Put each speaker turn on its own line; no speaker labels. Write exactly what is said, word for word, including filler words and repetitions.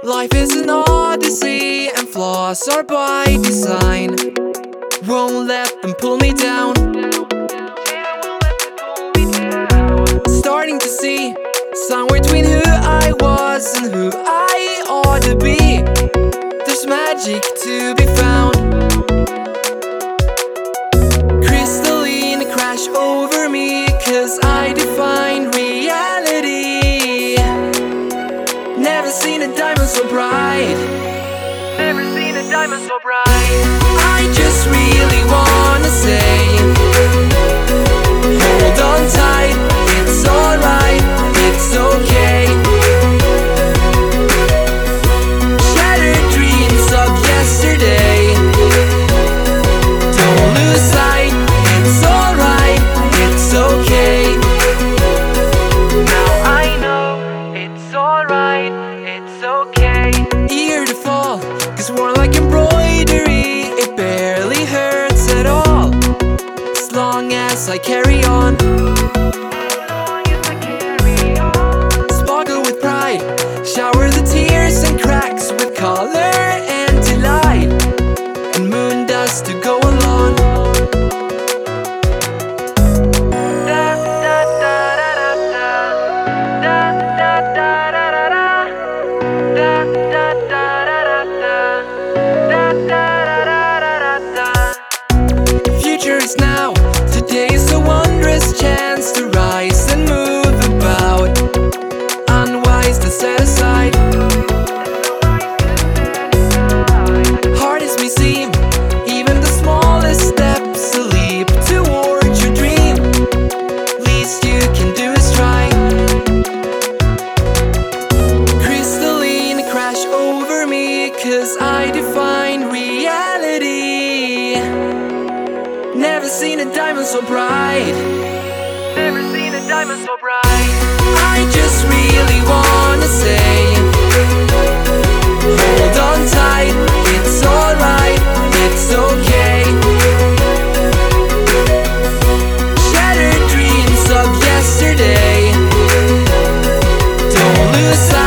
Life is an odyssey and flaws are by design. Won't let them pull me down. Starting to see somewhere between who I was and who I ought to be. There's magic to be found. Crystalline crash over me, cause I define reality. Never seen a diamond so bright. Never seen a diamond so bright. I just really wanna say, hold on tight, it's alright, it's okay. Shattered dreams of yesterday, don't lose sight, it's alright, it's okay. Now I know it's alright, it's okay. Eager to fall, cause worn like embroidery, it barely hurts at all, as long as I carry on. Sparkle with pride, shower the tears and cracks with color and delight, and moon dust to go along. Da, da, da, da, da, da, da, da, da, da, da. Da, da, da, da, da, da, da, da, da, da. Future is now, today is a wondrous chance to rise and move about. Unwise to set aside. Hard as may seem, even the smallest steps a leap towards your dream. Least you can do is try. Crystalline crash over me, cause I define reality. Never seen a diamond so bright. Never seen a diamond so bright. I just really wanna say, hold on tight, it's alright, it's okay. Shattered dreams of yesterday, don't lose sight.